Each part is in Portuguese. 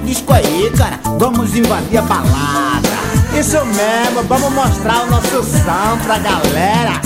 disco aí, cara. Vamos invadir a balada. Isso mesmo, vamos mostrar o nosso som pra galera.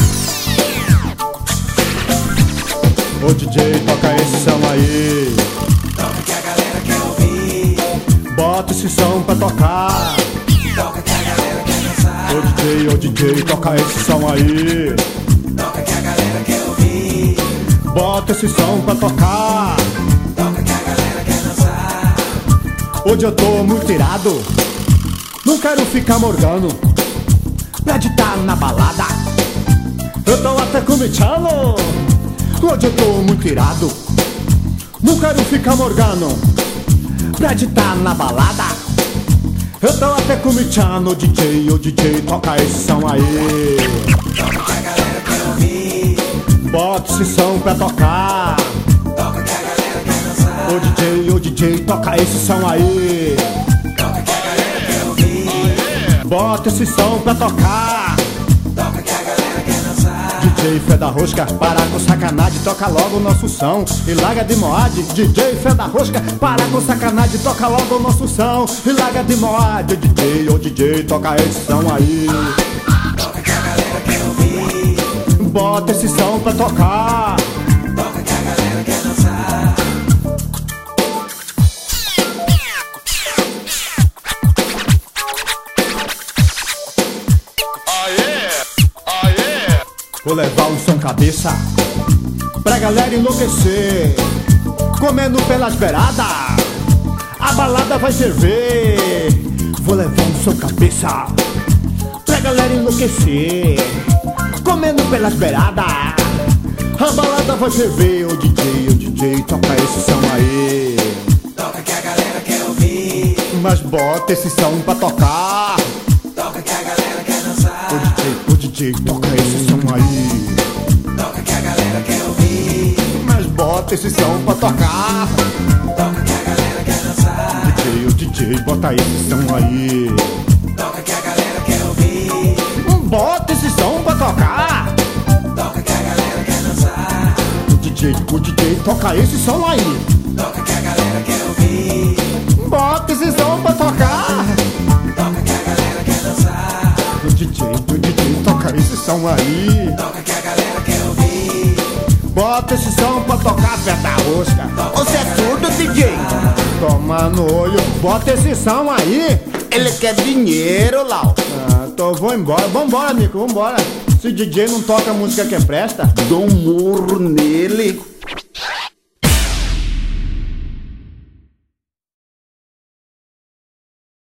Ô DJ, toca esse som aí. Toca que a galera quer ouvir. Bota esse som pra tocar. Toca que a galera quer dançar. Ô DJ, toca esse som aí. Toca que a galera quer ouvir. Bota esse som pra tocar. Toca que a galera quer dançar. Hoje eu tô muito irado, não quero ficar morgando Pra ditar na balada. Eu tô até comichando. Hoje eu tô muito irado, não quero ficar morgando Pra ditar na balada. Eu tô até comichando. Ô DJ, toca esse som aí. Toca que a galera quer ouvir. Bota esse som pra tocar. Toca que a galera quer dançar. Ô DJ, toca esse som aí. Toca que a galera quer ouvir. Bota esse som pra tocar. Toca que a galera quer dançar. DJ Fé da Rosca, para com sacanagem, toca logo o nosso som e larga de moade. DJ Fé da Rosca, para com sacanagem, toca logo o nosso som e larga de moade. DJ, toca esse som aí. Toca que a galera quer ouvir. Bota esse som pra tocar. Toca que a galera quer dançar. Vou levar um som cabeça pra galera enlouquecer, comendo pelas beiradas, a balada vai ferver. Vou levar um som cabeça pra galera enlouquecer, comendo pelas beiradas, a balada vai ferver. Ô DJ, toca esse som aí. Toca que a galera quer ouvir. Mas bota esse som pra tocar. Toca que a galera quer dançar. Ô DJ, toca esse som aí. Toca que a galera quer ouvir. Mas bota esse som pra tocar. Toca que a galera quer dançar. Ô DJ, bota esse som aí. Toca que a galera quer ouvir. Bota esse som pra tocar. Toca que a galera quer dançar. Ô DJ, toca esse som aí. Toca que a galera quer ouvir. Bota esse som pra tocar. Toca que a galera quer dançar. Ô DJ, toca esse som aí. Toca que a galera quer ouvir. Bota esse som pra tocar, Fé da Rosca. Você é surdo, DJ? Toma no olho, bota esse som aí. Ele quer dinheiro, Lau. Então vou embora. Vambora, Nico, vambora. Se DJ não toca música que presta. Dou um murro nele.